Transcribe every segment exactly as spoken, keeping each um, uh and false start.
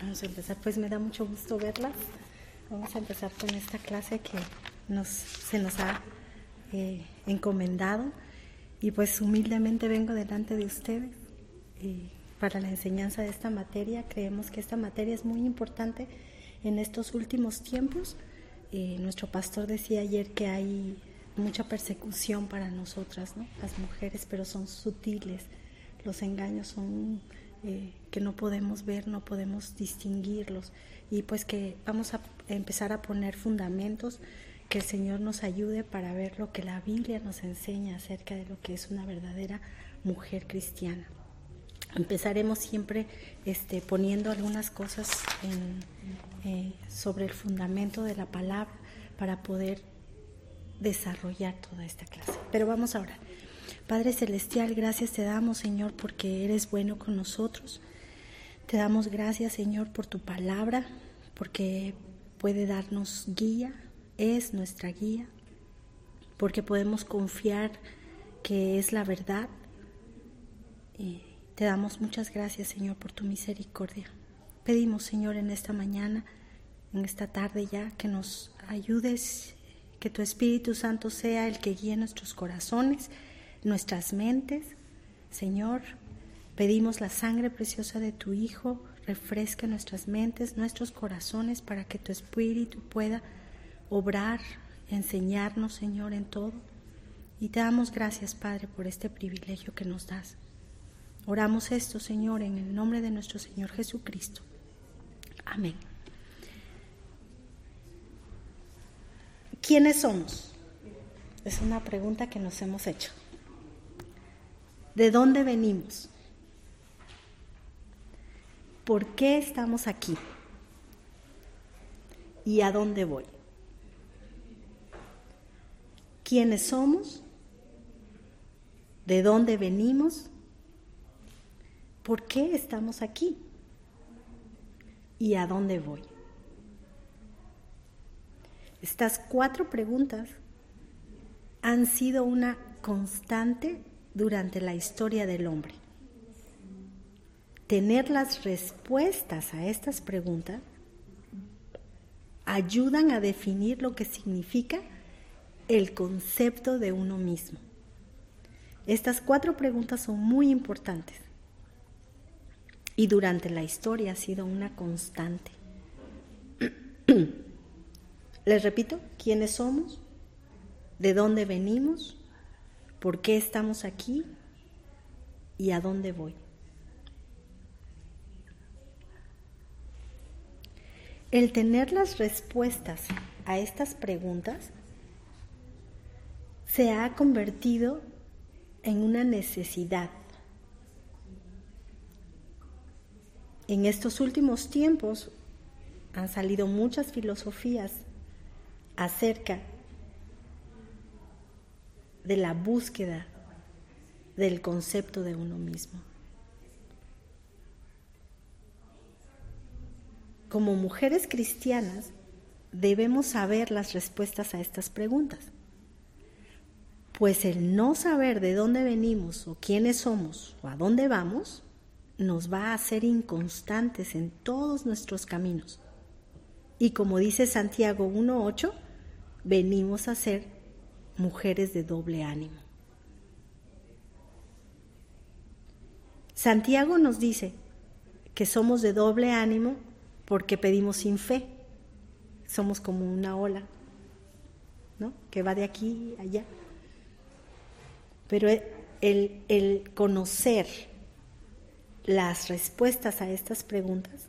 Vamos a empezar, pues me da mucho gusto verlas. Vamos a empezar con esta clase que nos, se nos ha eh, encomendado y pues humildemente vengo delante de ustedes eh, para la enseñanza de esta materia. Creemos que esta materia es muy importante en estos últimos tiempos. Eh, nuestro pastor decía ayer que hay mucha persecución para nosotras, ¿no? Las mujeres, pero son sutiles. Los engaños son eh, que no podemos ver, no podemos distinguirlos, y pues que vamos a empezar a poner fundamentos, que el Señor nos ayude para ver lo que la Biblia nos enseña acerca de lo que es una verdadera mujer cristiana. Empezaremos siempre este, poniendo algunas cosas en, eh, sobre el fundamento de la palabra para poder desarrollar toda esta clase. Pero vamos a orar. Padre Celestial, gracias te damos, Señor, porque eres bueno con nosotros. Te damos gracias, Señor, por tu palabra, porque puede darnos guía, es nuestra guía, porque podemos confiar que es la verdad. Y te damos muchas gracias, Señor, por tu misericordia. Pedimos, Señor, en esta mañana, en esta tarde ya, que nos ayudes, que tu Espíritu Santo sea el que guíe nuestros corazones, nuestras mentes. Señor, pedimos la sangre preciosa de tu Hijo, refresca nuestras mentes, nuestros corazones, para que tu Espíritu pueda obrar, enseñarnos, Señor, en todo. Y te damos gracias, Padre, por este privilegio que nos das. Oramos esto, Señor, en el nombre de nuestro Señor Jesucristo. Amén. ¿Quiénes somos? Es una pregunta que nos hemos hecho. ¿De dónde venimos? ¿Por qué estamos aquí? ¿Y a dónde voy? ¿Quiénes somos? ¿De dónde venimos? ¿Por qué estamos aquí? ¿Y a dónde voy? Estas cuatro preguntas han sido una constante durante la historia del hombre. Tener las respuestas a estas preguntas ayudan a definir lo que significa el concepto de uno mismo. Estas cuatro preguntas son muy importantes y durante la historia ha sido una constante. Les repito, ¿quiénes somos? ¿De dónde venimos? ¿Por qué estamos aquí? ¿Y a dónde voy? El tener las respuestas a estas preguntas se ha convertido en una necesidad. En estos últimos tiempos han salido muchas filosofías acerca de la búsqueda del concepto de uno mismo. Como mujeres cristianas debemos saber las respuestas a estas preguntas, pues el no saber de dónde venimos o quiénes somos o a dónde vamos nos va a hacer inconstantes en todos nuestros caminos. Y como dice Santiago uno ocho, venimos a ser mujeres de doble ánimo. Santiago nos dice que somos de doble ánimo porque pedimos sin fe. Somos como una ola, ¿no?, que va de aquí a allá. Pero el, el conocer las respuestas a estas preguntas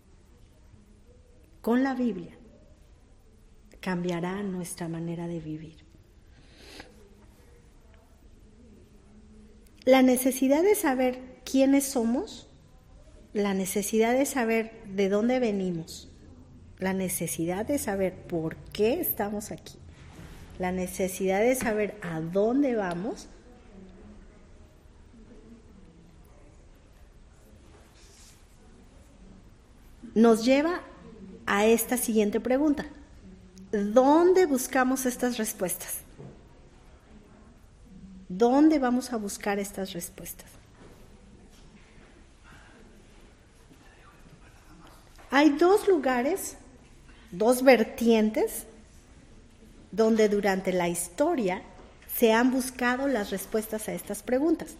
con la Biblia cambiará nuestra manera de vivir. La necesidad de saber quiénes somos, la necesidad de saber de dónde venimos, la necesidad de saber por qué estamos aquí, la necesidad de saber a dónde vamos, nos lleva a esta siguiente pregunta. ¿Dónde buscamos estas respuestas? ¿Dónde vamos a buscar estas respuestas? hay dos lugares, dos vertientes, donde durante la historia se han buscado las respuestas a estas preguntas.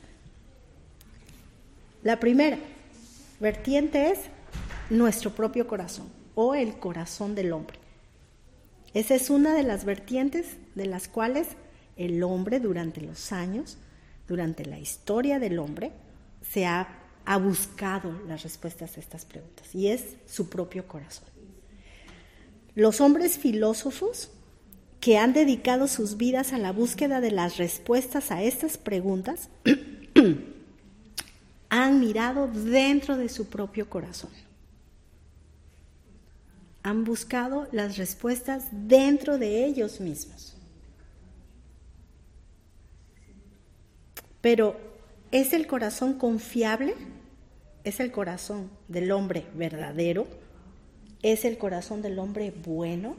La primera vertiente es nuestro propio corazón o el corazón del hombre. Esa es una de las vertientes de las cuales el hombre durante los años, durante la historia del hombre, se ha, ha buscado las respuestas a estas preguntas, y es su propio corazón. Los hombres filósofos que han dedicado sus vidas a la búsqueda de las respuestas a estas preguntas han mirado dentro de su propio corazón. Han buscado las respuestas dentro de ellos mismos. Pero, ¿es el corazón confiable? ¿Es el corazón del hombre verdadero? ¿Es el corazón del hombre bueno?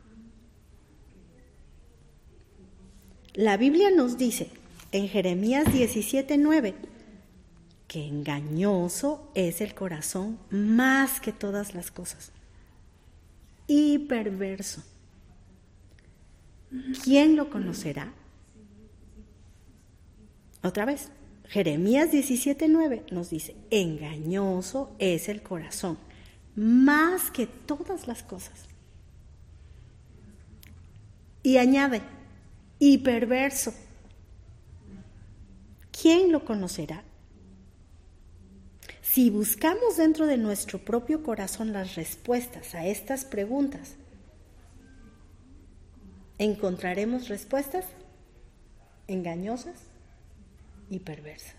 La Biblia nos dice en Jeremías diecisiete nueve que engañoso es el corazón más que todas las cosas y perverso. ¿Quién lo conocerá? Otra vez, Jeremías diecisiete nueve nos dice, engañoso es el corazón más que todas las cosas. Y añade, y perverso. ¿Quién lo conocerá? Si buscamos dentro de nuestro propio corazón las respuestas a estas preguntas, encontraremos respuestas engañosas y perversas.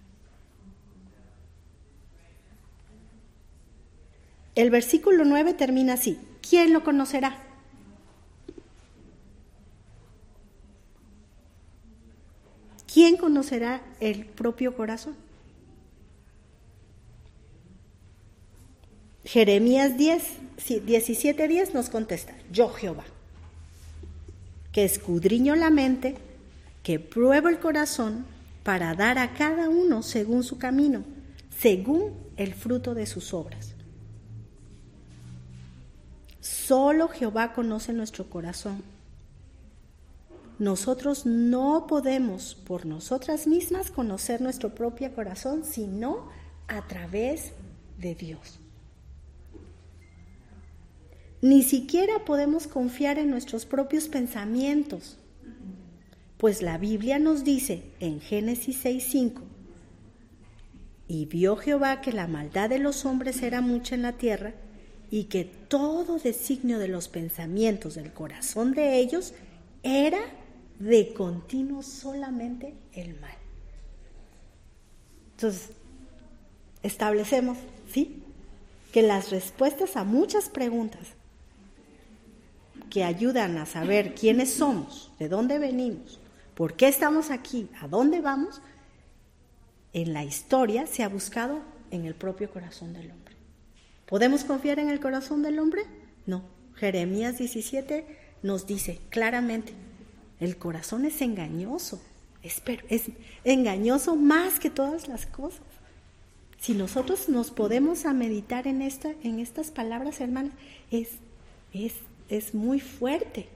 El versículo nueve termina así, ¿quién lo conocerá? ¿Quién conocerá el propio corazón? Jeremías diez, diecisiete diez nos contesta, yo Jehová, que escudriño la mente, que pruebo el corazón para dar a cada uno según su camino, según el fruto de sus obras. Solo Jehová conoce nuestro corazón. Nosotros no podemos por nosotras mismas conocer nuestro propio corazón, sino a través de Dios. Ni siquiera podemos confiar en nuestros propios pensamientos, pues la Biblia nos dice en Génesis seis cinco, y vio Jehová que la maldad de los hombres era mucha en la tierra, y que todo designio de los pensamientos del corazón de ellos era de continuo solamente el mal. Entonces, establecemos, ¿sí?, que las respuestas a muchas preguntas que ayudan a saber quiénes somos, de dónde venimos, por qué estamos aquí, a dónde vamos, en la historia se ha buscado en el propio corazón del hombre. ¿Podemos confiar en el corazón del hombre? No. Jeremías diecisiete nos dice claramente, el corazón es engañoso, es, es engañoso más que todas las cosas. Si nosotros nos podemos a meditar en, esta, en estas palabras, hermanas, es, es, es muy fuerte.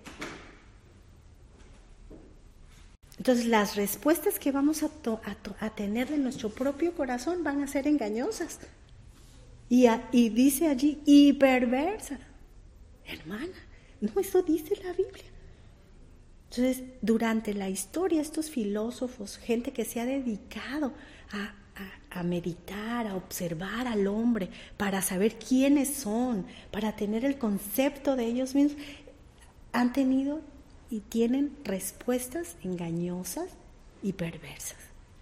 Entonces, las respuestas que vamos a, to, a, to, a tener de nuestro propio corazón van a ser engañosas. Y, a, y dice allí, y perversas. Hermana, no, eso dice la Biblia. Entonces, durante la historia, estos filósofos, gente que se ha dedicado a, a, a meditar, a observar al hombre, para saber quiénes son, para tener el concepto de ellos mismos, han tenido y tienen respuestas engañosas y perversas.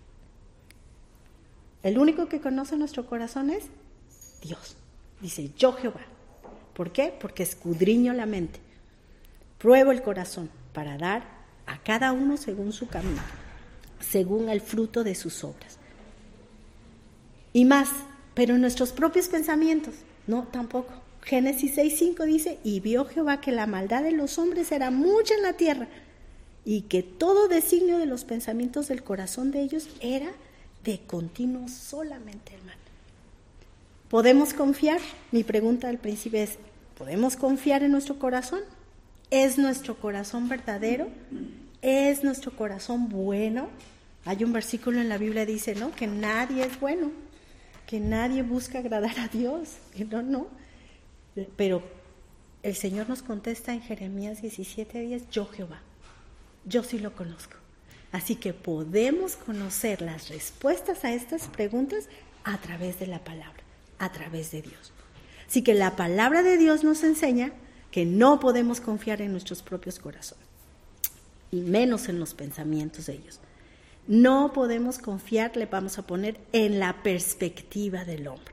El único que conoce nuestro corazón es Dios. Dice, yo Jehová. ¿Por qué? Porque escudriño la mente, pruebo el corazón para dar a cada uno según su camino, según el fruto de sus obras. Y más, pero en nuestros propios pensamientos, no, tampoco. Génesis seis cinco dice, y vio Jehová que la maldad de los hombres era mucha en la tierra, y que todo designio de los pensamientos del corazón de ellos era de continuo solamente el mal. ¿Podemos confiar? Mi pregunta al principio es, ¿podemos confiar en nuestro corazón? ¿Es nuestro corazón verdadero? ¿Es nuestro corazón bueno? Hay un versículo en la Biblia que dice, ¿no?, que nadie es bueno, que nadie busca agradar a Dios, que no, no. Pero el Señor nos contesta en Jeremías diecisiete diez, yo Jehová, yo sí lo conozco. Así que podemos conocer las respuestas a estas preguntas a través de la palabra, a través de Dios. Así que la palabra de Dios nos enseña que no podemos confiar en nuestros propios corazones, y menos en los pensamientos de ellos. No podemos confiar, le vamos a poner, en la perspectiva del hombre.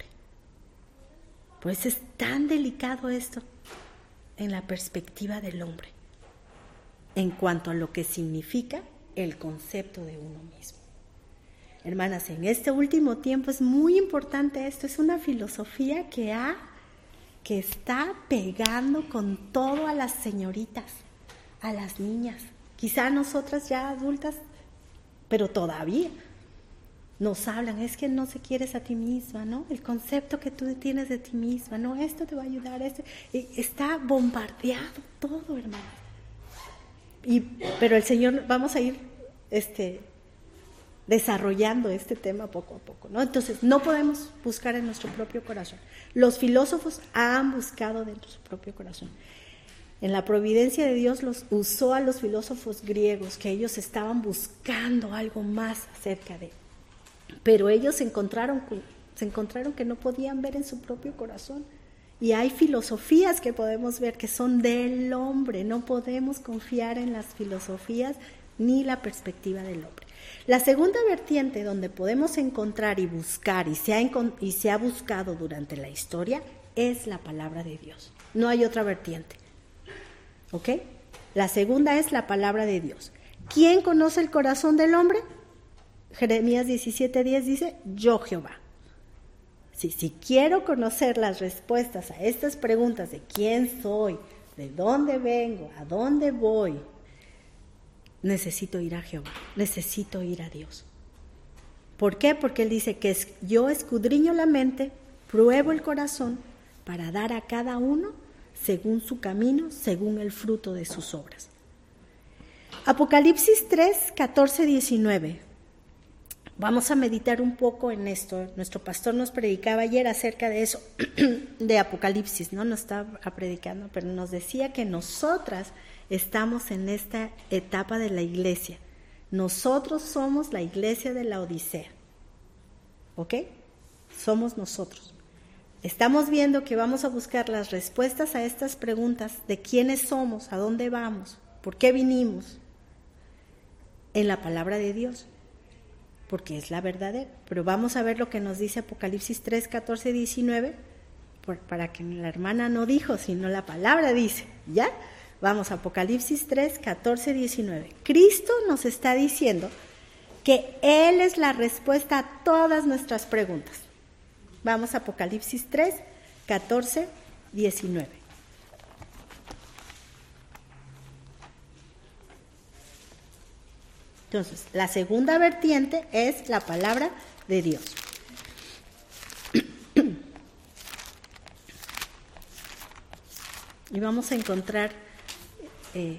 Pues es tan delicado esto, en la perspectiva del hombre, en cuanto a lo que significa el concepto de uno mismo. Hermanas, en este último tiempo es muy importante esto, es una filosofía que ha, que está pegando con todo a las señoritas, a las niñas, quizá nosotras ya adultas, pero todavía nos hablan, es que no se quieres a ti misma, ¿no? El concepto que tú tienes de ti misma, ¿no? Esto te va a ayudar, esto. Está bombardeado todo, hermanas. Y, pero el Señor, vamos a ir este, desarrollando este tema poco a poco, ¿no? Entonces, no podemos buscar en nuestro propio corazón. Los filósofos han buscado dentro de su propio corazón. En la providencia de Dios los usó a los filósofos griegos, que ellos estaban buscando algo más acerca de él. Pero ellos se encontraron, se encontraron que no podían ver en su propio corazón. Y hay filosofías que podemos ver que son del hombre. No podemos confiar en las filosofías ni la perspectiva del hombre. La segunda vertiente donde podemos encontrar y buscar, y se ha, y se ha buscado durante la historia, es la palabra de Dios. No hay otra vertiente. ¿Ok? La segunda es la palabra de Dios. ¿Quién conoce el corazón del hombre? Jeremías diecisiete diez dice, yo Jehová. Si, si quiero conocer las respuestas a estas preguntas de quién soy, de dónde vengo, a dónde voy, necesito ir a Jehová, necesito ir a Dios. ¿Por qué? Porque Él dice que es, yo escudriño la mente, pruebo el corazón para dar a cada uno según su camino, según el fruto de sus obras. Apocalipsis tres, catorce, diecinueve. Vamos a meditar un poco en esto. Nuestro pastor nos predicaba ayer acerca de eso, de Apocalipsis, ¿no? Nos estaba predicando, pero nos decía que nosotras estamos en esta etapa de la iglesia. Nosotros somos la iglesia de la Odisea. ¿Ok? Somos nosotros. Estamos viendo que vamos a buscar las respuestas a estas preguntas de quiénes somos, a dónde vamos, por qué vinimos, en la palabra de Dios, porque es la verdadera. Pero vamos a ver lo que nos dice Apocalipsis tres, catorce, diecinueve, por, para que la hermana no dijo, sino la palabra dice, ¿ya? Vamos a Apocalipsis tres, catorce, diecinueve. Cristo nos está diciendo que Él es la respuesta a todas nuestras preguntas. Vamos a Apocalipsis tres, catorce, diecinueve. Entonces, la segunda vertiente es la palabra de Dios. Y vamos a encontrar eh,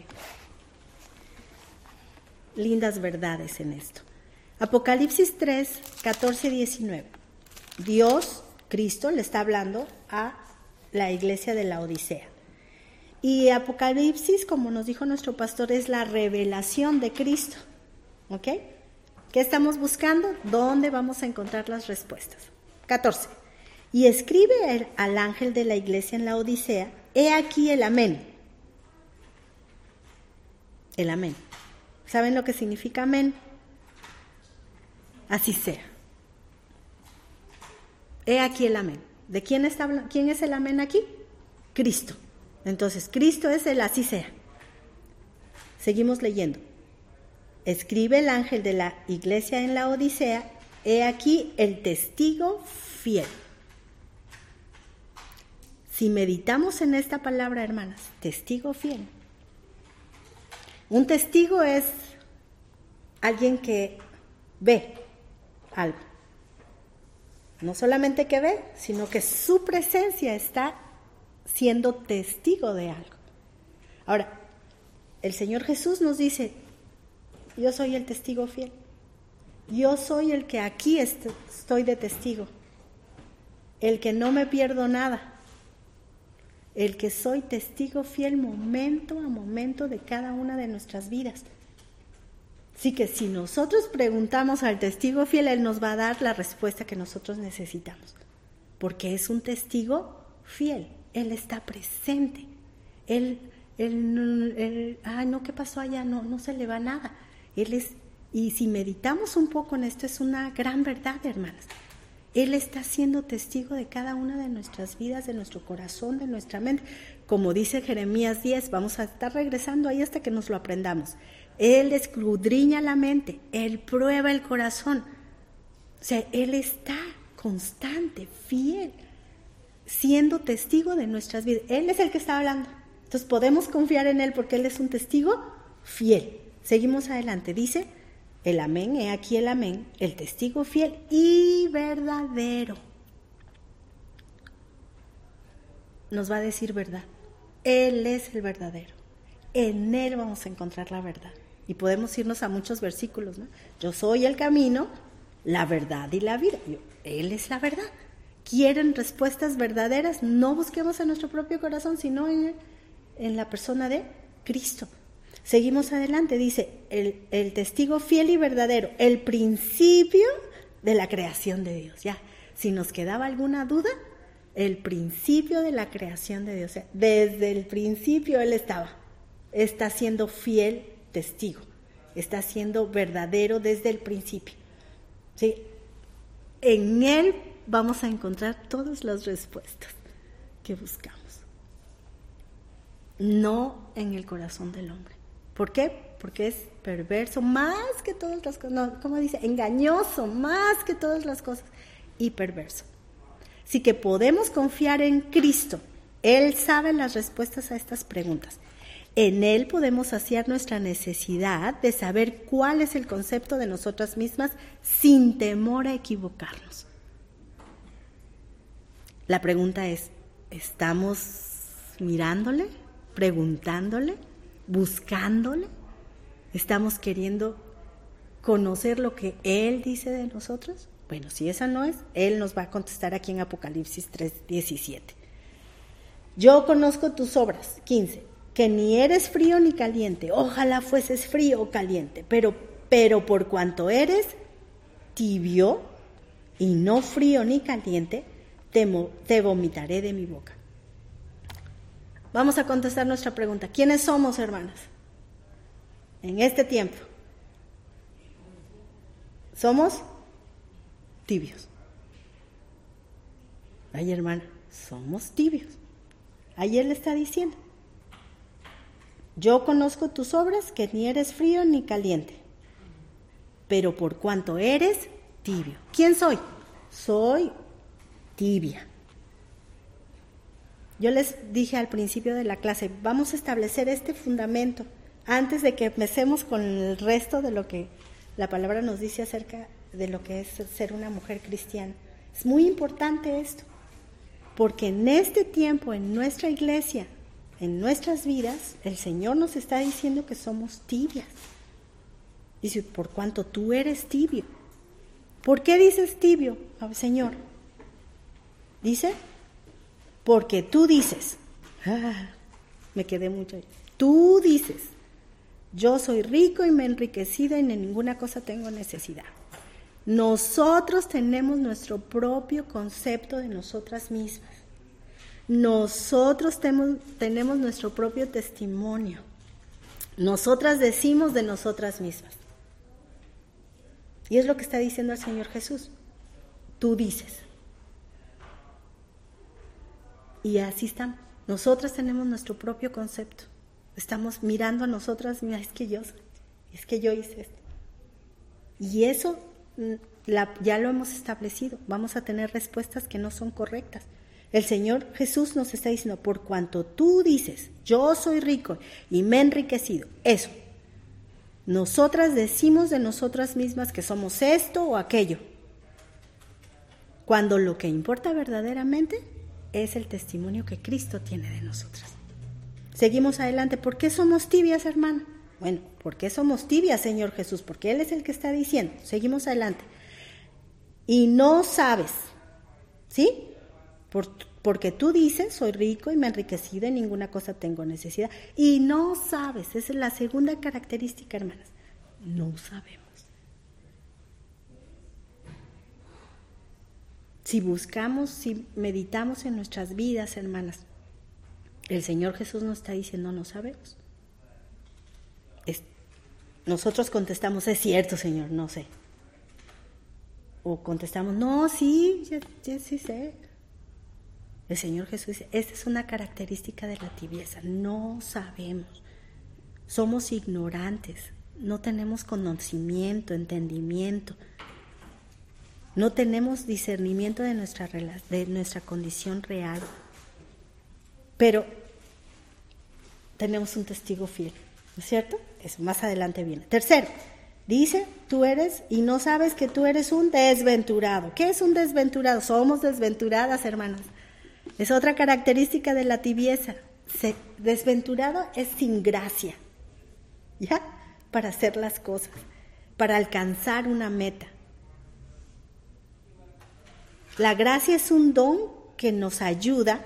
lindas verdades en esto. Apocalipsis tres, catorce, diecinueve. Dios, Cristo, le está hablando a la iglesia de la Odisea. Y Apocalipsis, como nos dijo nuestro pastor, es la revelación de Cristo. ¿Ok? ¿Qué estamos buscando? ¿Dónde vamos a encontrar las respuestas? catorce. Y escribe el, al ángel de la iglesia en la Odisea, he aquí el amén. El amén. ¿Saben lo que significa amén? Así sea. He aquí el amén. ¿De quién está hablando? ¿Quién es el amén aquí? Cristo. Entonces, Cristo es el así sea. Seguimos leyendo. Escribe el ángel de la iglesia en la Odisea, he aquí el testigo fiel. Si meditamos en esta palabra, hermanas, testigo fiel. Un testigo es alguien que ve algo. No solamente que ve, sino que su presencia está siendo testigo de algo. Ahora, el Señor Jesús nos dice, yo soy el testigo fiel. Yo soy el que aquí est- estoy de testigo. El que no me pierdo nada. El que soy testigo fiel momento a momento de cada una de nuestras vidas. Así que si nosotros preguntamos al testigo fiel, Él nos va a dar la respuesta que nosotros necesitamos. Porque es un testigo fiel. Él está presente. Él, él, él ah, no, ¿qué pasó allá? No, no se le va nada. Él es, y si meditamos un poco en esto, es una gran verdad, hermanas. Él está siendo testigo de cada una de nuestras vidas, de nuestro corazón, de nuestra mente. Como dice Jeremías diez, vamos a estar regresando ahí hasta que nos lo aprendamos. Él escudriña la mente, Él prueba el corazón. O sea, Él está constante, fiel, siendo testigo de nuestras vidas. Él es el que está hablando. Entonces podemos confiar en Él porque Él es un testigo fiel. Seguimos adelante. Dice, el amén, he aquí el amén, el testigo fiel y verdadero. Nos va a decir verdad. Él es el verdadero. En Él vamos a encontrar la verdad. Y podemos irnos a muchos versículos, ¿no? Yo soy el camino, la verdad y la vida. Yo, Él es la verdad. ¿Quieren respuestas verdaderas? No busquemos en nuestro propio corazón, sino en, en la persona de Cristo. Seguimos adelante, dice, el, el testigo fiel y verdadero, el principio de la creación de Dios. Ya, si nos quedaba alguna duda, el principio de la creación de Dios. O sea, desde el principio Él estaba, está siendo fiel testigo, está siendo verdadero desde el principio. ¿Sí? En Él vamos a encontrar todas las respuestas que buscamos. No en el corazón del hombre. ¿Por qué? Porque es perverso más que todas las cosas. No, ¿cómo dice? Engañoso más que todas las cosas. Y perverso. Así que podemos confiar en Cristo. Él sabe las respuestas a estas preguntas. En Él podemos saciar nuestra necesidad de saber cuál es el concepto de nosotras mismas sin temor a equivocarnos. La pregunta es, ¿estamos mirándole, preguntándole, buscándole? ¿Estamos queriendo conocer lo que Él dice de nosotros? Bueno, si esa no es, Él nos va a contestar aquí en Apocalipsis tres diecisiete. Yo conozco tus obras, quince, que ni eres frío ni caliente, ojalá fueses frío o caliente, pero, pero por cuanto eres tibio y no frío ni caliente, te, te vomitaré de mi boca. Vamos a contestar nuestra pregunta. ¿Quiénes somos, hermanas? En este tiempo. Somos tibios. Ay, hermana, somos tibios. Ahí Él está diciendo. Yo conozco tus obras, que ni eres frío ni caliente, pero por cuanto eres tibio. ¿Quién soy? Soy tibia. Yo les dije al principio de la clase, vamos a establecer este fundamento antes de que empecemos con el resto de lo que la palabra nos dice acerca de lo que es ser una mujer cristiana. Es muy importante esto, porque en este tiempo, en nuestra iglesia, en nuestras vidas, el Señor nos está diciendo que somos tibias. Dice, por cuanto tú eres tibio. ¿Por qué dices tibio, Señor? Dice, porque tú dices, ah, me quedé mucho ahí. Tú dices, yo soy rico y me he enriquecido y en ninguna cosa tengo necesidad. Nosotros tenemos nuestro propio concepto de nosotras mismas. Nosotros tenemos, tenemos nuestro propio testimonio. Nosotras decimos de nosotras mismas. Y es lo que está diciendo el Señor Jesús. Tú dices. Y así estamos. Nosotras tenemos nuestro propio concepto. Estamos mirando a nosotras, mira, es que yo soy, es que yo hice esto. Y eso la, ya lo hemos establecido. Vamos a tener respuestas que no son correctas. El Señor Jesús nos está diciendo, por cuanto tú dices, yo soy rico y me he enriquecido, eso. Nosotras decimos de nosotras mismas que somos esto o aquello. cuando lo que importa verdaderamente es el testimonio que Cristo tiene de nosotras. Seguimos adelante. ¿Por qué somos tibias, hermana? Bueno, ¿por qué somos tibias, Señor Jesús? Porque Él es el que está diciendo. Seguimos adelante. Y no sabes, ¿sí? Por, porque tú dices, soy rico y me he enriquecido, en ninguna cosa tengo necesidad. Y no sabes, esa es la segunda característica, hermanas. No sabemos. Si buscamos, si meditamos en nuestras vidas, hermanas, el Señor Jesús nos está diciendo, no sabemos. Es, nosotros contestamos, es cierto, Señor, no sé. O contestamos, no, sí, ya, ya sí sé. El Señor Jesús dice, esta es una característica de la tibieza, no sabemos. Somos ignorantes, no tenemos conocimiento, entendimiento. No tenemos discernimiento de nuestra, de nuestra condición real, pero tenemos un testigo fiel, ¿no es cierto? Eso más adelante viene. Tercero, dice, tú eres y no sabes que tú eres un desventurado. ¿Qué es un desventurado? Somos desventuradas, hermanas. Es otra característica de la tibieza. Se, desventurado es sin gracia, ¿ya? Para hacer las cosas, para alcanzar una meta. La gracia es un don que nos ayuda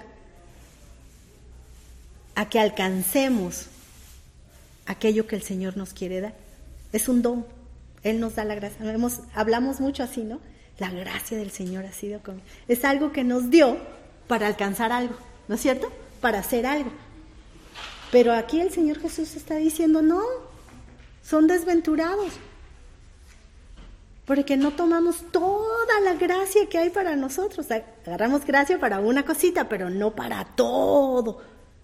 a que alcancemos aquello que el Señor nos quiere dar. Es un don. Él nos da la gracia. Hemos, hablamos mucho así, ¿no? La gracia del Señor ha sido conmigo. Es algo que nos dio para alcanzar algo, ¿no es cierto? Para hacer algo. Pero aquí el Señor Jesús está diciendo, no, son desventurados. Porque no tomamos toda la gracia que hay para nosotros. Agarramos gracia para una cosita, pero no para todo.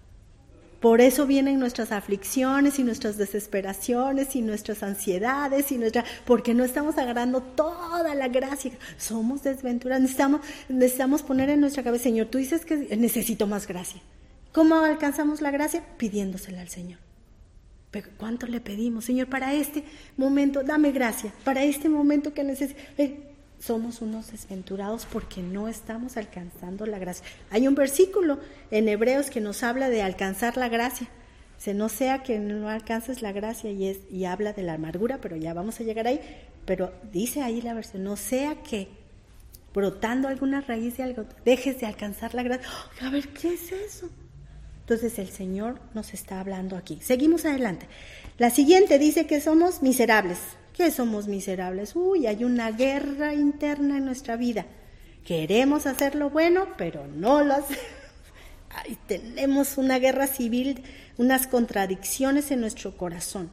Por eso vienen nuestras aflicciones y nuestras desesperaciones y nuestras ansiedades y nuestra, porque no estamos agarrando toda la gracia. Somos desventurados. Necesitamos, necesitamos poner en nuestra cabeza, Señor, tú dices que necesito más gracia. ¿Cómo alcanzamos la gracia? Pidiéndosela al Señor. Pero ¿cuánto le pedimos? Señor, para este momento, dame gracia. Para este momento que necesito. Eh, somos unos desventurados porque no estamos alcanzando la gracia. Hay un versículo en Hebreos que nos habla de alcanzar la gracia. Se no sea que no alcances la gracia y, es, y habla de la amargura, pero ya vamos a llegar ahí. Pero dice ahí la versión, no sea que brotando alguna raíz de algo, dejes de alcanzar la gracia. Oh, a ver, ¿qué es eso? Entonces el Señor nos está hablando aquí. Seguimos adelante. La siguiente dice que somos miserables. ¿Qué somos miserables? Uy, hay una guerra interna en nuestra vida. Queremos hacer lo bueno, pero no lo hacemos. Ay, tenemos una guerra civil, unas contradicciones en nuestro corazón.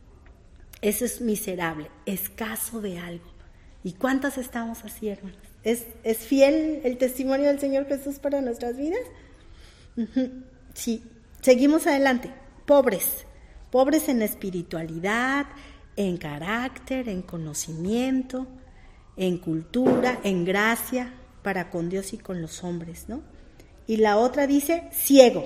Eso es miserable, escaso de algo. ¿Y cuántas estamos así, hermanos? ¿Es, es fiel el testimonio del Señor Jesús para nuestras vidas? Uh-huh. Sí, seguimos adelante. Pobres, pobres en espiritualidad, en carácter, en conocimiento, en cultura, en gracia para con Dios y con los hombres, ¿no? Y la otra dice ciego,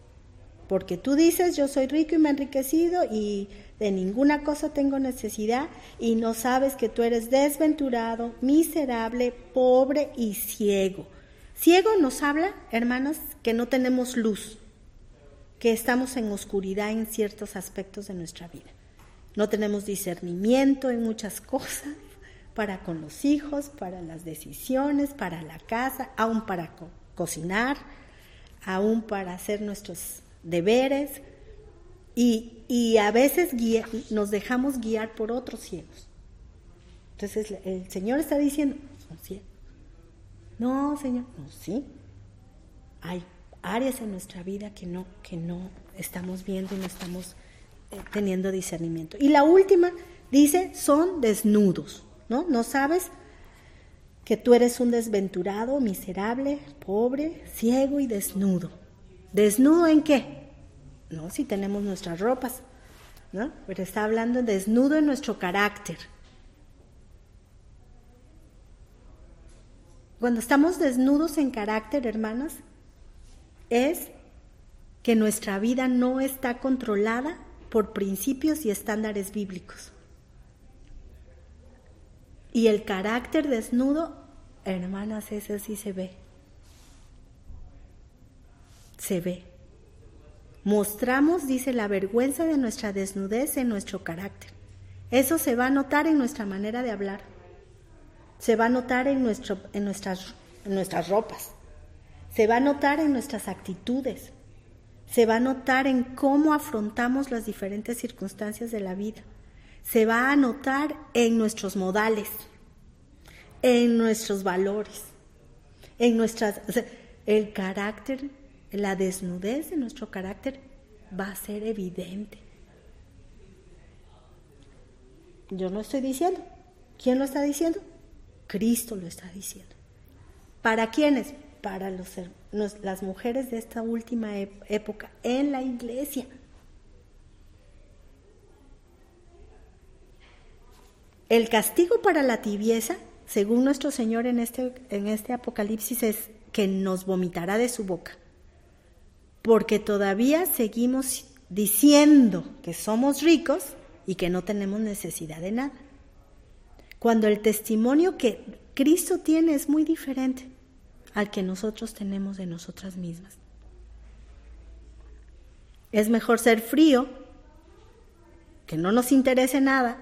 porque tú dices yo soy rico y me he enriquecido y de ninguna cosa tengo necesidad y no sabes que tú eres desventurado, miserable, pobre y ciego. Ciego nos habla, hermanas, que no tenemos luz, que estamos en oscuridad en ciertos aspectos de nuestra vida. No tenemos discernimiento en muchas cosas, para con los hijos, para las decisiones, para la casa, aún para co- cocinar, aún para hacer nuestros deberes. Y, y a veces guía, nos dejamos guiar por otros ciegos. Entonces el Señor está diciendo, son ciegos. No, Señor, no, sí. Hay áreas en nuestra vida que no, que no estamos viendo y no estamos eh, teniendo discernimiento. Y la última dice, son desnudos, ¿no? No sabes que tú eres un desventurado, miserable, pobre, ciego y desnudo. ¿Desnudo en qué? No, si tenemos nuestras ropas, ¿no? Pero está hablando de desnudo en nuestro carácter. Cuando estamos desnudos en carácter, hermanas, es que nuestra vida no está controlada por principios y estándares bíblicos. Y el carácter desnudo, Hermanas, eso sí se ve. Se ve. Mostramos, dice, la vergüenza de nuestra desnudez en nuestro carácter. Eso se va a notar en nuestra manera de hablar. Se va a notar en, nuestro, en, nuestras, en nuestras ropas. Se va a notar en nuestras actitudes. Se va a notar en cómo afrontamos las diferentes circunstancias de la vida. Se va a notar en nuestros modales, en nuestros valores, en nuestras... O sea, el carácter, la desnudez de nuestro carácter va a ser evidente. Yo no estoy diciendo. ¿Quién lo está diciendo? Cristo lo está diciendo. ¿Para quiénes? Para los, los, las mujeres de esta última época en la iglesia. El castigo para la tibieza, según nuestro Señor en este, en este Apocalipsis, es que nos vomitará de su boca. Porque todavía seguimos diciendo que somos ricos y que no tenemos necesidad de nada. Cuando el testimonio que Cristo tiene es muy diferente al que nosotros tenemos de nosotras mismas. Es mejor ser frío, que no nos interese nada.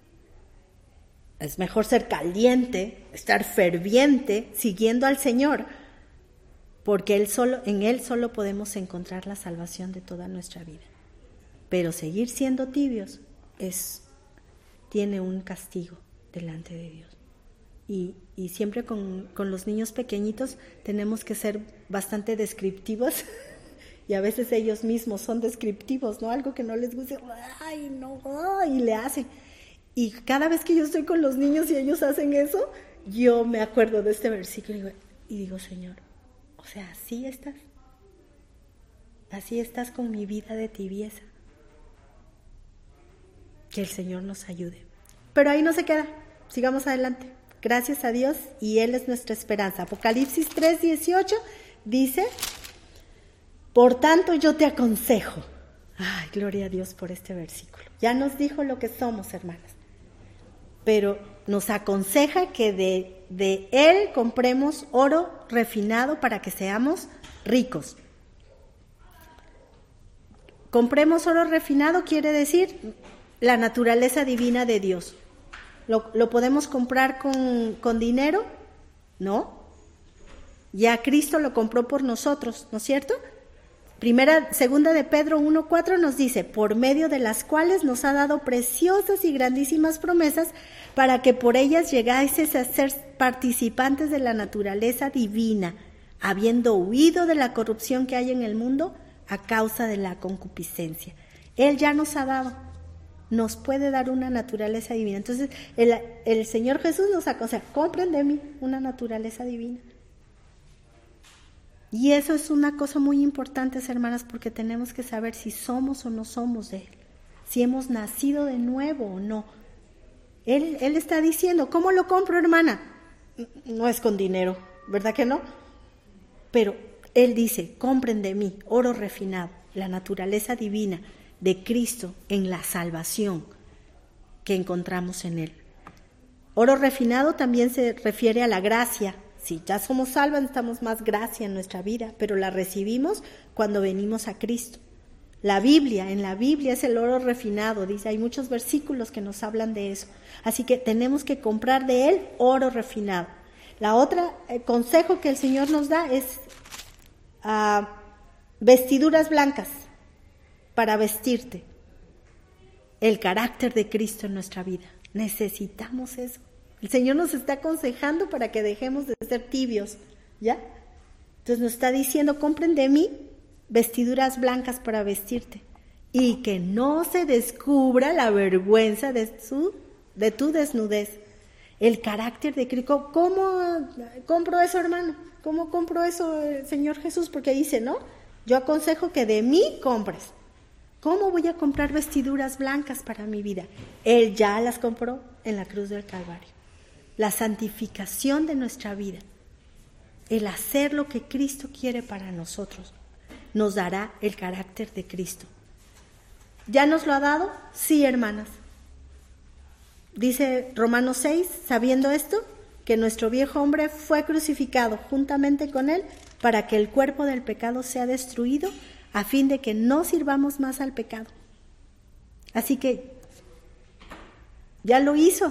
Es mejor ser caliente, estar ferviente, siguiendo al Señor, porque él solo, en Él solo podemos encontrar la salvación de toda nuestra vida. Pero seguir siendo tibios es, tiene un castigo delante de Dios. Y, y siempre con, con los niños pequeñitos tenemos que ser bastante descriptivos y a veces ellos mismos son descriptivos, ¿no? Algo que no les guste, ¡ay, no! Y le hacen. Y cada vez que yo estoy con los niños y ellos hacen eso, yo me acuerdo de este versículo y digo, y digo, Señor, o sea, así estás. Así estás con mi vida de tibieza. Que el Señor nos ayude. Pero ahí no se queda. Sigamos adelante. Gracias a Dios y Él es nuestra esperanza. Apocalipsis tres dieciocho dice, por tanto yo te aconsejo. Ay, gloria a Dios por este versículo. Ya nos dijo lo que somos, hermanas. Pero nos aconseja que de, de Él compremos oro refinado para que seamos ricos. Compremos oro refinado quiere decir la naturaleza divina de Dios. ¿Lo, lo podemos comprar con, con dinero? No. Ya Cristo lo compró por nosotros, ¿no es cierto? Primera, segunda de Pedro uno cuatro nos dice, por medio de las cuales nos ha dado preciosas y grandísimas promesas para que por ellas llegáis a ser participantes de la naturaleza divina, habiendo huido de la corrupción que hay en el mundo a causa de la concupiscencia. Él ya nos ha dado, nos puede dar una naturaleza divina. Entonces, el, el Señor Jesús nos aconseja, compren de mí una naturaleza divina. Y eso es una cosa muy importante, hermanas, porque tenemos que saber si somos o no somos de Él, si hemos nacido de nuevo o no. Él, él está diciendo, ¿cómo lo compro, hermana? No es con dinero, ¿verdad que no? Pero Él dice, compren de mí oro refinado, la naturaleza divina de Cristo en la salvación que encontramos en Él. Oro refinado también se refiere a la gracia. Si ya somos salvos, necesitamos más gracia en nuestra vida, pero la recibimos cuando venimos a Cristo. La Biblia, en la Biblia es el oro refinado, dice, hay muchos versículos que nos hablan de eso. Así que tenemos que comprar de Él oro refinado. La otra el consejo que el Señor nos da es uh, vestiduras blancas para vestirte. El carácter de Cristo en nuestra vida. Necesitamos eso. El Señor nos está aconsejando para que dejemos de ser tibios, ¿ya? Entonces nos está diciendo, compren de mí vestiduras blancas para vestirte y que no se descubra la vergüenza de, su, de tu desnudez. El carácter de Cristo. ¿Cómo compro eso, hermano? ¿Cómo compro eso, Señor Jesús? Porque dice, ¿no? Yo aconsejo que de mí compres. ¿Cómo voy a comprar vestiduras blancas para mi vida? Él ya las compró en la cruz del Calvario. La santificación de nuestra vida, el hacer lo que Cristo quiere para nosotros, nos dará el carácter de Cristo. ¿Ya nos lo ha dado? Sí, hermanas. Dice Romanos seis, sabiendo esto, que nuestro viejo hombre fue crucificado juntamente con él para que el cuerpo del pecado sea destruido, a fin de que no sirvamos más al pecado. Así que ya lo hizo,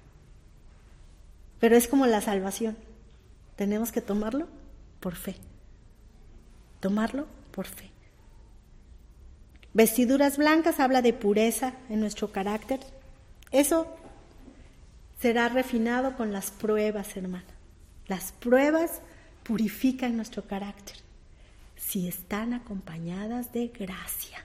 pero es como la salvación. Tenemos que tomarlo por fe. Tomarlo por fe. Vestiduras blancas habla de pureza en nuestro carácter. Eso será refinado con las pruebas, hermana. Las pruebas purifican nuestro carácter si están acompañadas de gracia.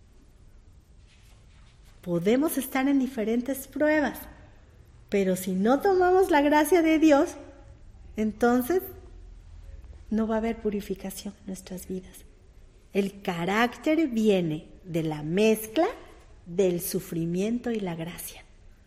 Podemos estar en diferentes pruebas, pero si no tomamos la gracia de Dios, entonces no va a haber purificación en nuestras vidas. El carácter viene de la mezcla del sufrimiento y la gracia.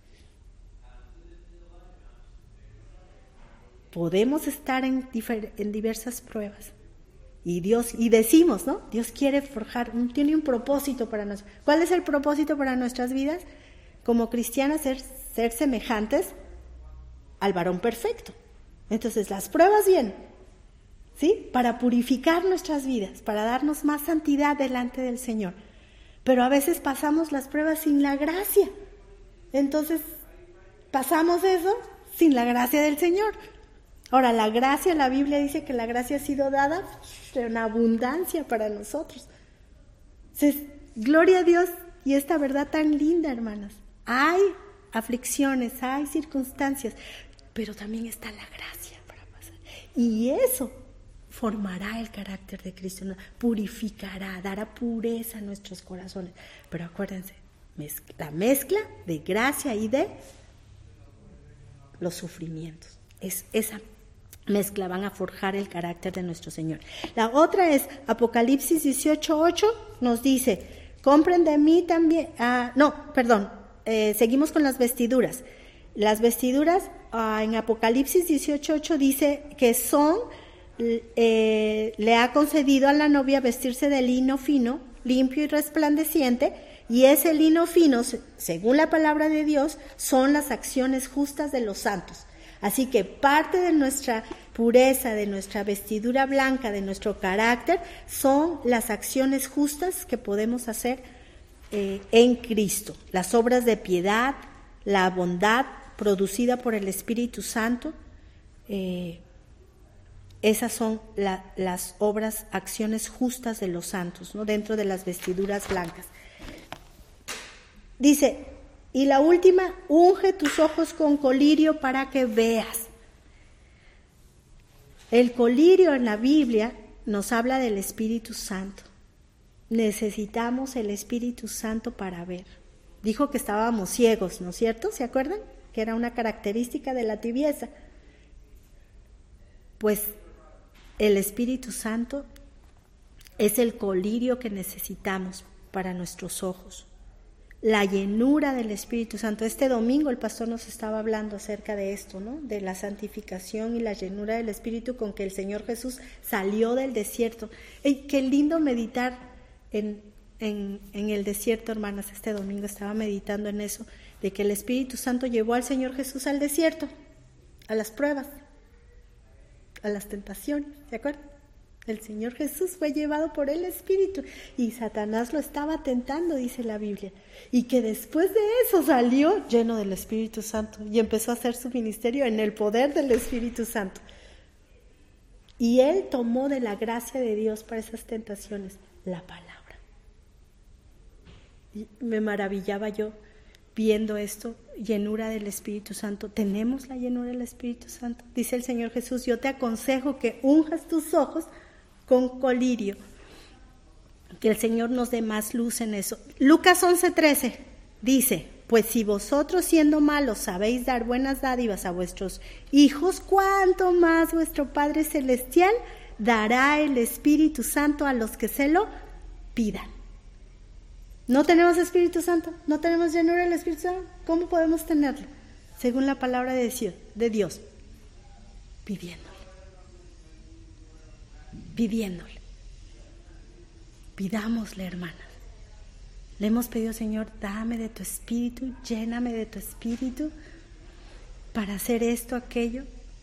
Podemos estar en, difer- en diversas pruebas y Dios, y decimos, ¿no? Dios quiere forjar, un, tiene un propósito para nosotros. ¿Cuál es el propósito para nuestras vidas? Como cristianas, ser, ser semejantes al varón perfecto. Entonces las pruebas vienen, ¿sí? Para purificar nuestras vidas, para darnos más santidad delante del Señor. Pero a veces pasamos las pruebas sin la gracia. Entonces pasamos eso sin la gracia del Señor. Ahora, la gracia, la Biblia dice que la gracia ha sido dada en abundancia para nosotros. Entonces, gloria a Dios y esta verdad tan linda, hermanas. Hay aflicciones, hay circunstancias, pero también está la gracia para pasar. Y eso formará el carácter de Cristo, purificará, dará pureza a nuestros corazones. Pero acuérdense, mezcla, la mezcla de gracia y de los sufrimientos. Es esa mezcla van a forjar el carácter de nuestro Señor. La otra es Apocalipsis dieciocho ocho, nos dice, compren de mí también, ah, no, perdón, eh, seguimos con las vestiduras. Las vestiduras ah, en Apocalipsis dieciocho ocho dice que son, eh, le ha concedido a la novia vestirse de lino fino, limpio y resplandeciente, y ese lino fino, según la palabra de Dios, son las acciones justas de los santos. Así que parte de nuestra pureza, de nuestra vestidura blanca, de nuestro carácter, son las acciones justas que podemos hacer eh, en Cristo. Las obras de piedad, la bondad producida por el Espíritu Santo, eh, esas son la, las obras, acciones justas de los santos, ¿no? Dentro de las vestiduras blancas. Dice, y la última, unge tus ojos con colirio para que veas. El colirio en la Biblia nos habla del Espíritu Santo. Necesitamos el Espíritu Santo para ver. Dijo que estábamos ciegos, ¿no es cierto? ¿Se acuerdan? Que era una característica de la tibieza. Pues el Espíritu Santo es el colirio que necesitamos para nuestros ojos. La llenura del Espíritu Santo. Este domingo el pastor nos estaba hablando acerca de esto, ¿no? De la santificación y la llenura del Espíritu con que el Señor Jesús salió del desierto. ¡Ey, qué lindo meditar en, en, en el desierto, hermanas! Este domingo estaba meditando en eso, de que el Espíritu Santo llevó al Señor Jesús al desierto, a las pruebas, a las tentaciones, ¿de acuerdo? El Señor Jesús fue llevado por el Espíritu y Satanás lo estaba tentando, dice la Biblia. Y que después de eso salió lleno del Espíritu Santo y empezó a hacer su ministerio en el poder del Espíritu Santo. Y él tomó de la gracia de Dios para esas tentaciones la palabra. Y me maravillaba yo viendo esto, llenura del Espíritu Santo. Tenemos la llenura del Espíritu Santo. Dice el Señor Jesús, yo te aconsejo que unjas tus ojos con colirio, que el Señor nos dé más luz en eso. Lucas once trece dice, pues si vosotros siendo malos sabéis dar buenas dádivas a vuestros hijos, cuánto más vuestro Padre Celestial dará el Espíritu Santo a los que se lo pidan. ¿No tenemos Espíritu Santo? ¿No tenemos llenura del Espíritu Santo? ¿Cómo podemos tenerlo? Según la palabra de Dios, de Dios, pidiéndole. Pidiéndole. Pidámosle, hermanas. Le hemos pedido, Señor, dame de tu Espíritu, lléname de tu Espíritu para hacer esto, aquello.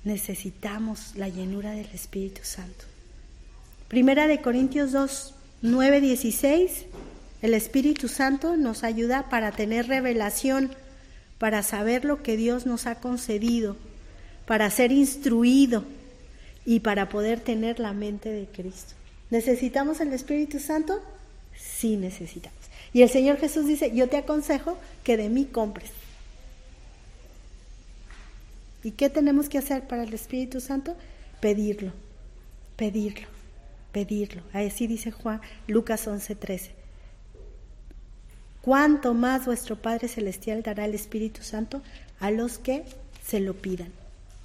necesitamos la llenura del Espíritu Santo. Primera de Corintios dos, nueve, dieciséis, el Espíritu Santo nos ayuda para tener revelación, para saber lo que Dios nos ha concedido, para ser instruido y para poder tener la mente de Cristo. ¿Necesitamos el Espíritu Santo? Sí necesitamos. Y el Señor Jesús dice, yo te aconsejo que de mí compres. ¿Y qué tenemos que hacer para el Espíritu Santo? Pedirlo, pedirlo, pedirlo. Así dice Juan, Lucas once, trece. Cuánto más vuestro Padre Celestial dará el Espíritu Santo a los que se lo pidan.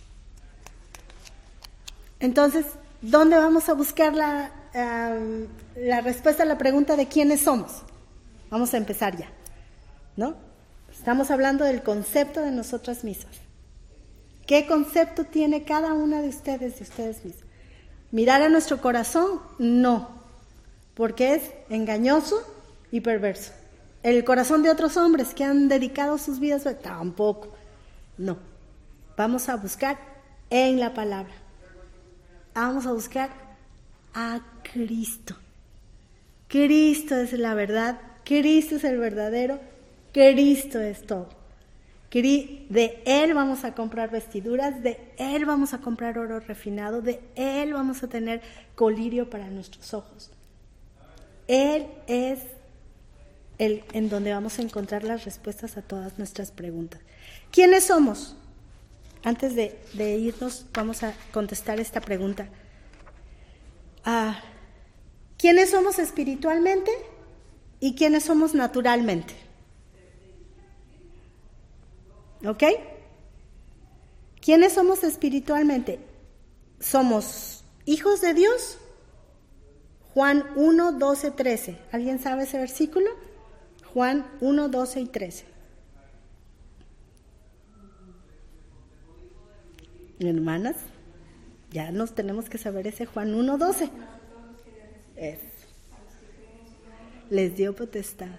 Entonces, ¿dónde vamos a buscar la, um, la respuesta a la pregunta de quiénes somos? Vamos a empezar ya, ¿no? Estamos hablando del concepto de nosotras mismas. ¿Qué concepto tiene cada una de ustedes, de ustedes mismos? ¿Mirar a nuestro corazón? No, porque es engañoso y perverso. ¿El corazón de otros hombres que han dedicado sus vidas? Tampoco, no. Vamos a buscar en la palabra. Vamos a buscar a Cristo. Cristo es la verdad, Cristo es el verdadero, Cristo es todo. De Él vamos a comprar vestiduras, de Él vamos a comprar oro refinado, de Él vamos a tener colirio para nuestros ojos. Él es el en donde vamos a encontrar las respuestas a todas nuestras preguntas. ¿Quiénes somos? Antes de, de irnos, vamos a contestar esta pregunta. Ah, ¿quiénes somos espiritualmente y quiénes somos naturalmente? ¿Ok? ¿Quiénes somos espiritualmente? ¿Somos hijos de Dios? Juan uno, doce, trece. ¿Alguien sabe ese versículo? Juan uno, doce y trece. Hermanas, ya nos tenemos que saber ese Juan uno, doce. Es. Les dio potestad.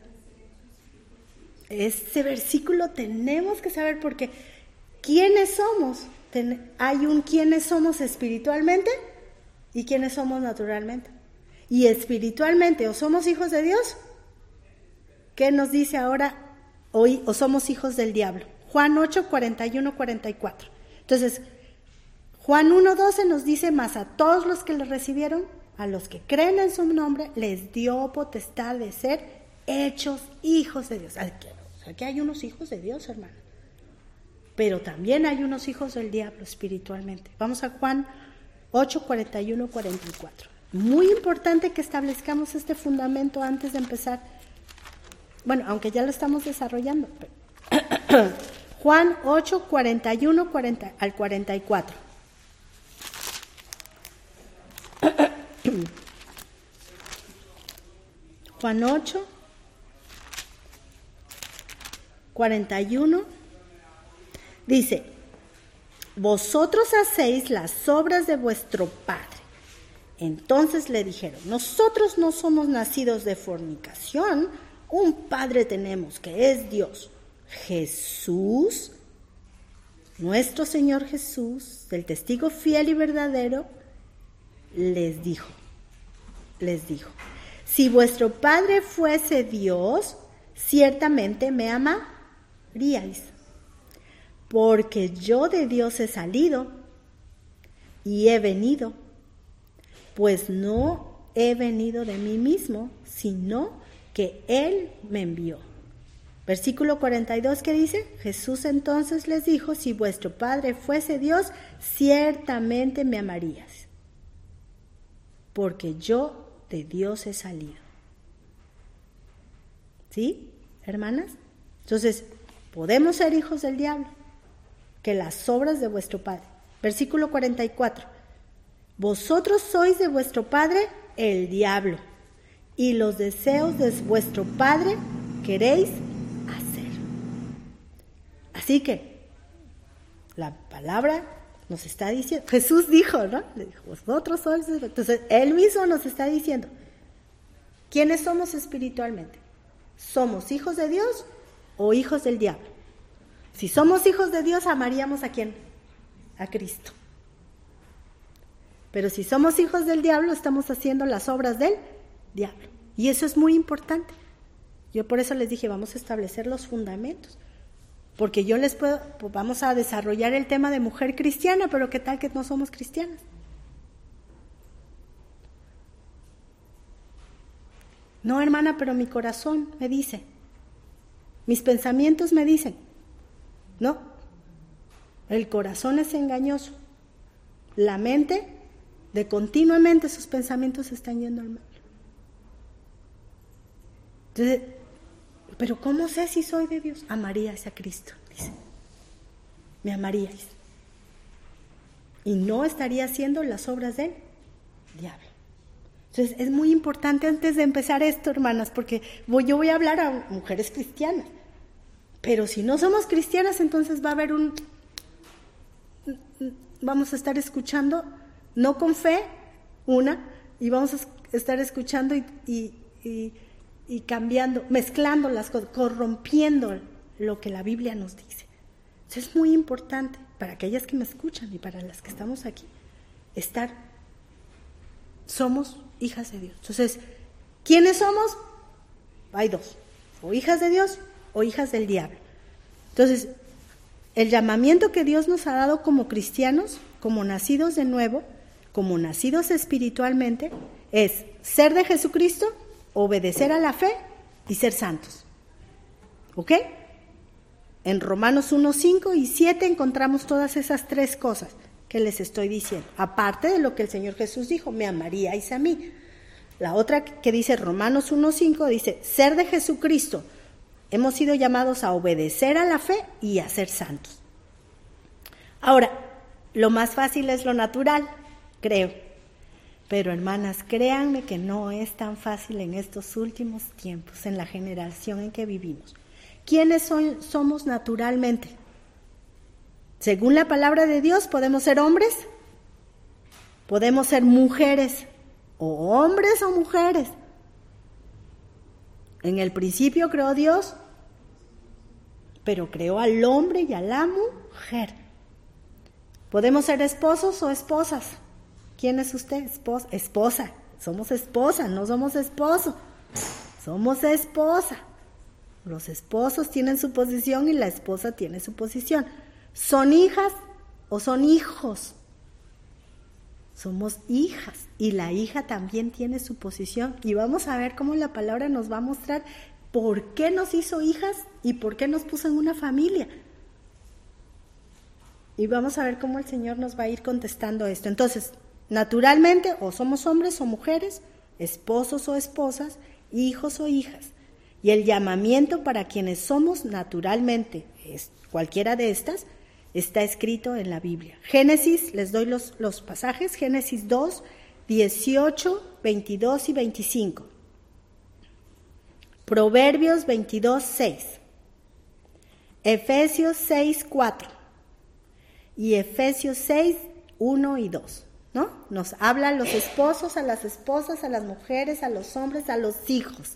Ese versículo tenemos que saber porque ¿quiénes somos? Ten, hay un quiénes somos espiritualmente y quiénes somos naturalmente. Y espiritualmente o somos hijos de Dios, ¿qué nos dice ahora? Hoy, o somos hijos del diablo. Juan ocho, cuarenta y uno, cuarenta y cuatro. Entonces, Juan uno, doce nos dice, más a todos los que le recibieron, a los que creen en su nombre, les dio potestad de ser hechos hijos de Dios. Aquí hay unos hijos de Dios, hermano. Pero también hay unos hijos del diablo espiritualmente. Vamos a Juan ocho, cuarenta y uno, cuarenta y cuatro. Muy importante que establezcamos este fundamento antes de empezar. Bueno, aunque ya lo estamos desarrollando. Pero Juan ocho, cuarenta y uno, cuarenta, al cuarenta y cuatro. Juan ocho, cuarenta y uno, dice, vosotros hacéis las obras de vuestro Padre. Entonces le dijeron, nosotros no somos nacidos de fornicación, un Padre tenemos que es Dios. Jesús, nuestro Señor Jesús, el testigo fiel y verdadero, les dijo, les dijo, si vuestro Padre fuese Dios, ciertamente me amaríais, porque yo de Dios he salido y he venido, pues no he venido de mí mismo, sino que Él me envió. Versículo cuarenta y dos, ¿qué dice? Jesús entonces les dijo, si vuestro Padre fuese Dios, ciertamente me amarías, porque yo de Dios he salido. ¿Sí, hermanas? Entonces, podemos ser hijos del diablo, que las obras de vuestro Padre. Versículo cuarenta y cuatro. Vosotros sois de vuestro padre el diablo, y los deseos de vuestro padre queréis hacer. Así que, la palabra nos está diciendo, Jesús dijo, ¿no? Le dijo, vosotros sois, entonces Él mismo nos está diciendo, ¿quiénes somos espiritualmente? ¿Somos hijos de Dios o hijos del diablo? Si somos hijos de Dios, amaríamos ¿a quién? A Cristo. Pero si somos hijos del diablo, estamos haciendo las obras del diablo. Y eso es muy importante. Yo por eso les dije, vamos a establecer los fundamentos. Porque yo les puedo, pues vamos a desarrollar el tema de mujer cristiana, pero ¿qué tal que no somos cristianas? No, hermana, pero mi corazón me dice, mis pensamientos me dicen. No, el corazón es engañoso. La mente, de continuamente sus pensamientos están yendo al mal. Entonces, pero ¿cómo sé si soy de Dios? Amaríais a Cristo, dice. Me amaríais. Y no estaría haciendo las obras del diablo. Entonces, es muy importante antes de empezar esto, hermanas, porque voy, yo voy a hablar a mujeres cristianas. Pero si no somos cristianas, entonces va a haber un... Vamos a estar escuchando, no con fe, una, y vamos a estar escuchando y... y, y y cambiando, mezclando las cosas, corrompiendo lo que la Biblia nos dice. Eso es muy importante para aquellas que me escuchan y para las que estamos aquí, estar, somos hijas de Dios. Entonces, ¿quiénes somos? Hay dos, o hijas de Dios o hijas del diablo. Entonces, el llamamiento que Dios nos ha dado como cristianos, como nacidos de nuevo, como nacidos espiritualmente, es ser de Jesucristo, obedecer a la fe y ser santos. ¿Ok? En Romanos uno, cinco y siete encontramos todas esas tres cosas que les estoy diciendo. Aparte de lo que el Señor Jesús dijo, me amaríais a mí. La otra que dice Romanos uno, cinco, dice, ser de Jesucristo. Hemos sido llamados a obedecer a la fe y a ser santos. Ahora, lo más fácil es lo natural, creo. Pero hermanas, créanme que no es tan fácil en estos últimos tiempos, en la generación en que vivimos. ¿Quiénes son, somos naturalmente? Según la palabra de Dios, podemos ser hombres, podemos ser mujeres, o hombres o mujeres. En el principio creó Dios, pero creó al hombre y a la mujer. Podemos ser esposos o esposas. ¿Quién es usted? Esposa. Esposa. Somos esposa, no somos esposo. Somos esposa. Los esposos tienen su posición y la esposa tiene su posición. ¿Son hijas o son hijos? Somos hijas y la hija también tiene su posición. Y vamos a ver cómo la palabra nos va a mostrar por qué nos hizo hijas y por qué nos puso en una familia. Y vamos a ver cómo el Señor nos va a ir contestando esto. Entonces, naturalmente, o somos hombres o mujeres, esposos o esposas, hijos o hijas. Y el llamamiento para quienes somos naturalmente, es cualquiera de estas, está escrito en la Biblia. Génesis, les doy los, los pasajes, Génesis dos, dieciocho, veintidós y veinticinco. Proverbios veintidós, seis. Efesios seis, cuatro. Y Efesios seis, uno y dos. ¿No? Nos habla a los esposos, a las esposas, a las mujeres, a los hombres, a los hijos.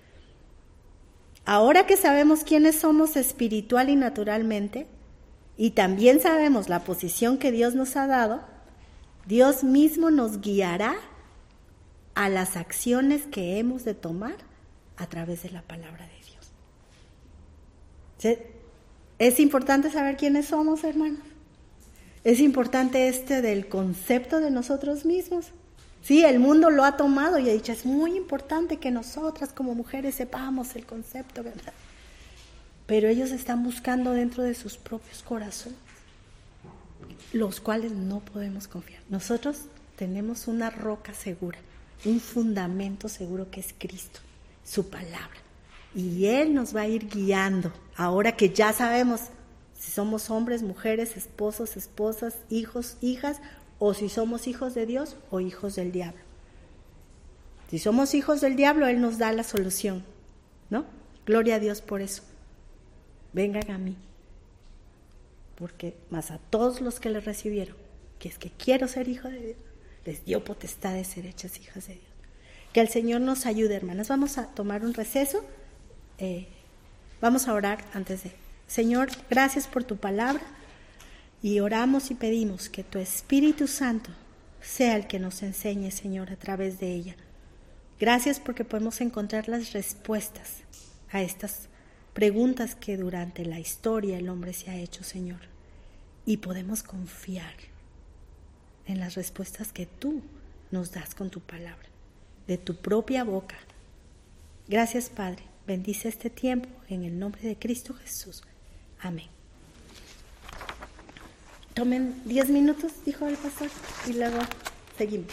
Ahora que sabemos quiénes somos espiritual y naturalmente, y también sabemos la posición que Dios nos ha dado, Dios mismo nos guiará a las acciones que hemos de tomar a través de la palabra de Dios. Es importante saber quiénes somos, hermanos. Es importante este del concepto de nosotros mismos. Sí, el mundo lo ha tomado y ha dicho, es muy importante que nosotras como mujeres sepamos el concepto, ¿verdad? Pero ellos están buscando dentro de sus propios corazones, los cuales no podemos confiar. Nosotros tenemos una roca segura, un fundamento seguro que es Cristo, su palabra. Y Él nos va a ir guiando, ahora que ya sabemos si somos hombres, mujeres, esposos, esposas, hijos, hijas, o si somos hijos de Dios o hijos del diablo. Si somos hijos del diablo, Él nos da la solución, ¿no? Gloria a Dios por eso. Vengan a mí, porque más a todos los que le recibieron, que es que quiero ser hijo de Dios, les dio potestad de ser hechas hijas de Dios. Que el Señor nos ayude, hermanas. Vamos a tomar un receso. Eh, vamos a orar antes de... Señor, gracias por tu palabra y oramos y pedimos que tu Espíritu Santo sea el que nos enseñe, Señor, a través de ella. Gracias porque podemos encontrar las respuestas a estas preguntas que durante la historia el hombre se ha hecho, Señor. Y podemos confiar en las respuestas que tú nos das con tu palabra, de tu propia boca. Gracias, Padre. Bendice este tiempo en el nombre de Cristo Jesús. Amén. Tomen diez minutos, dijo el pastor, y luego seguimos.